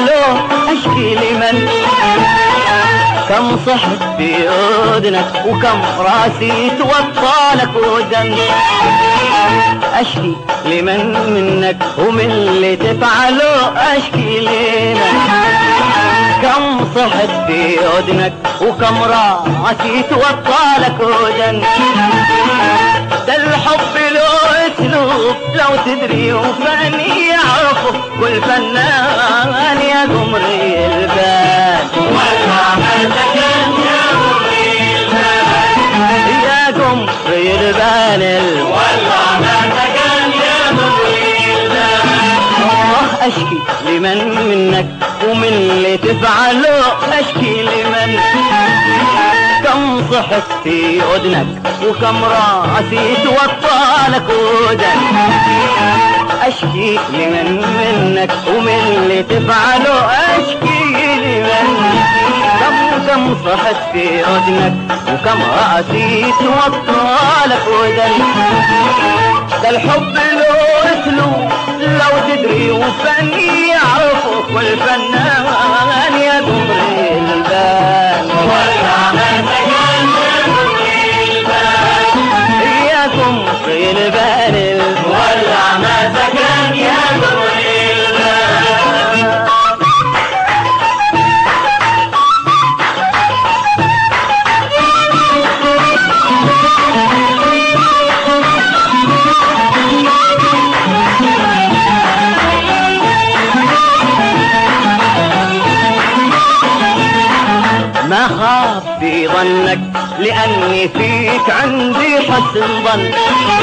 له اشكي لمن؟ كم صحت في اذنك وكم راسي توطالك ودن. اشكي لمن منك ومن اللي تفعله اشكي لمن؟ كم صحت في اذنك وكم راسي توطالك ودن. ده الحب له اسلوب لو تدري وفن يعرفه كل فنان يا قمري البال. والله ما سكن يا قمري البال يا قمري البال. والله ما سكن يا قمري البال. اشكي لمن منك ومن اللي تفعله اشكي لمن؟ كم صحت في اذنك وكم راسي توطالك ودن. اشكي لمن منك ومن اللي تفعله اشكي لمن؟ كم صحت في اذنك وكم راسي توطالك ودن. ده الحب له اسلوب لو تدري وفن يعرفه كل فنان يا قمري البال. والله ما سكن يا قمري البال يا قمري البال. والله ما سكن يا قمري البال. ما خاف في ظنك لأني فيك عندي حسن ظن.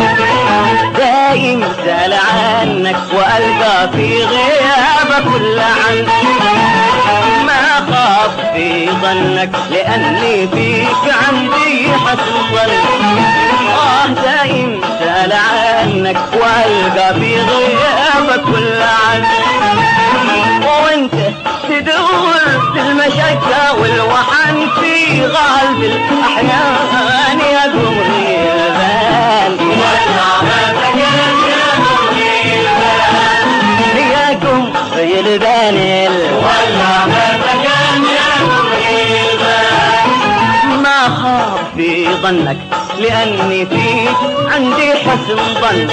دايم سأل عنك وألقى في غيابك كل عن. ما خاف في ظنك لأني فيك عندي حسن ظن. دايم سأل عنك وألقى في غيابك كل عن. وانت تدور المشقة والوحن في غالب الأحيان يا قمري البال. والله ما سكن يا قمري البال يا قمري البال. والله ما سكن يا قمري البال. ما خاف في ظنك لأني فيك عندي حسن ظن.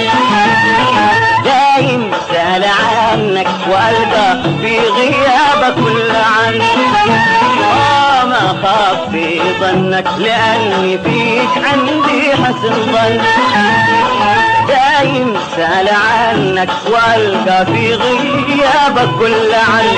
دايم سأل عنك وألقى في غيابك كل عن. ما خاف في ظنك لأني فيك عندي حسن ظن. دايم سأل عنك وألقى في غيابك كل عن.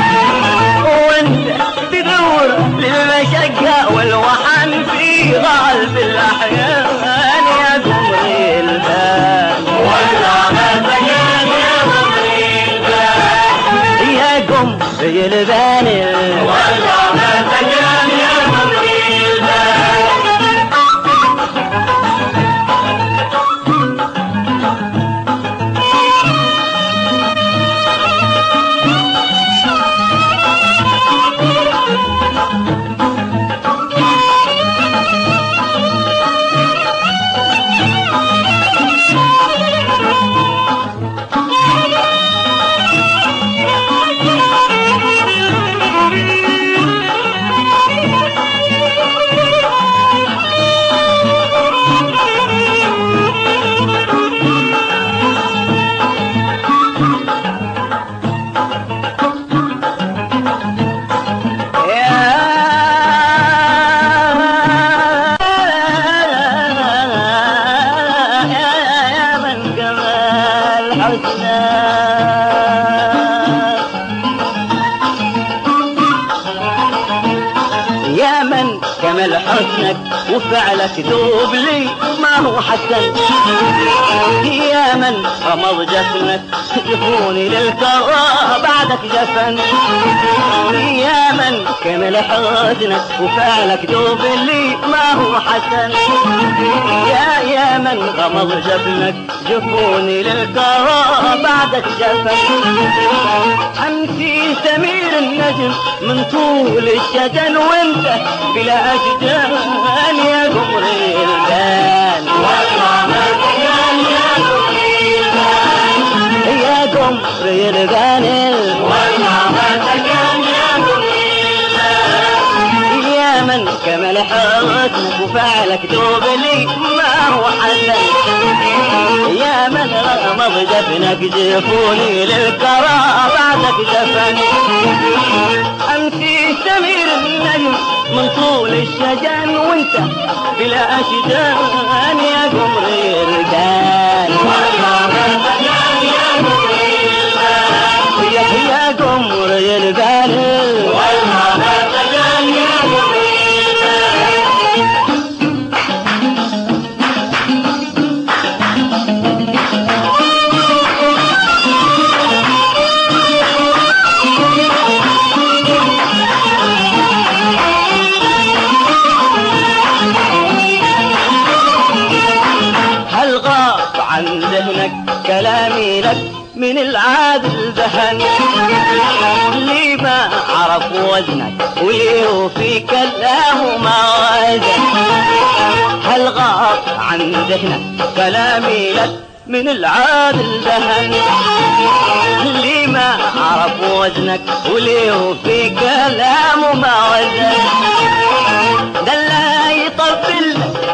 وانت تدور للمشقة والوحن في غالب الأحيان يا قمري البال. والله ما سكن يا قمري البال يا قمري البال. والله ما سكن يا قمري البال. يا من كمل حسنك وفعلك دوب لي ما هو حسن. يا من غمض جفنك جفوني للكرى بعدك جفن. يا من كمل حسنك وفعلك دوب لي ما هو حسن. يا من غمض جفنك جفوني للكرى بعدك جفن. أمسي سمير النجم من طول الشجن وانت بلا أشجان يا قمري البال. والله ما سكن يا قمري البال يا قمري البال. والله ما سكن حسنك وفعلك دوب لي ما هو حسن. يا من رغم دفنك جفوني للكرى بعدك دفن. أمسي سمير النجم من طول الشجن وانت بلا أشجان يا قمر الرجال. يا قمر البال هل غاب عن ذهنك كلامي لك من العادل ذهن؟ ليه ما عرف وزنك وليه في كلامه ما وزن؟ هل غاب عن ذهنك كلامي لك من العادل ذهن؟ ليه ما عرف وزنك وليه في كلامه ما وزن؟ ده لا يطبل لك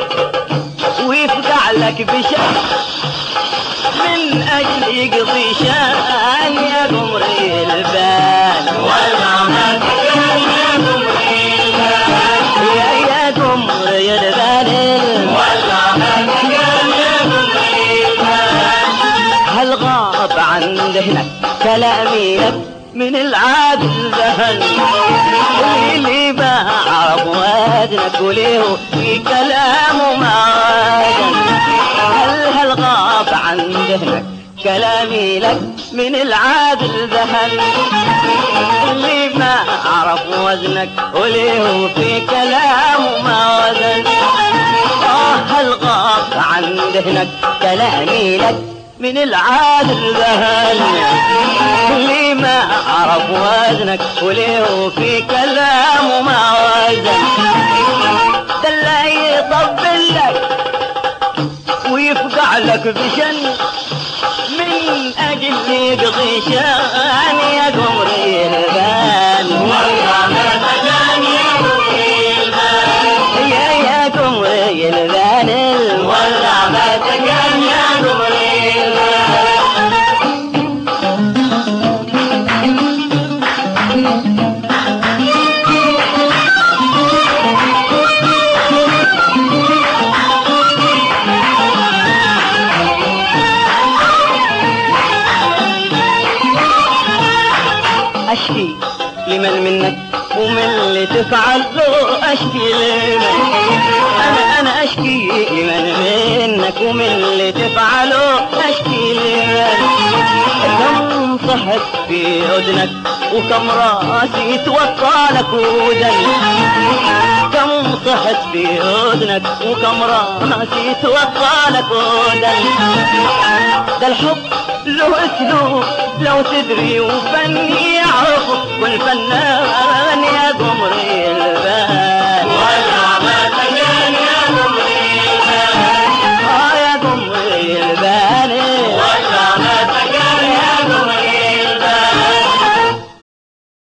ويفقع لك بشان من أجل يقضي شان يا قمر البال. يا قمر البال هل غاب عن ذهنك كلامي لك من العادل ذهن؟ اللي ما عرف وزنك وليه في كلامه ما وزن؟ هل غاب عن ذهنك كلامي لك من العادل ذهن؟ اللي ما عرف وزنك وليه في كلامه ما وزن؟ هل غاب عن ذهنك كلامي لك من العادل ذهن؟ اللي ما عرف وزنك وليه في كلامه ما وزن؟ ده اللي يطبل لك ويفقع لك بشن من أجل يقضي شان يا قمر البال. يا قمر البال والله ما تقال يا قمر البال. أشكي لمن منك ومن اللي تفعل له أشكي لمن. أنا أشكي لمن منك ومن اللي تفعله أشكي لمن. كم صحت في أذنك وكم راسي توقع لك ودن. كم صحت في أذنك وكم راسي توقع لك ودن. ده الحب له اسلوب لو تدري وفني يعرف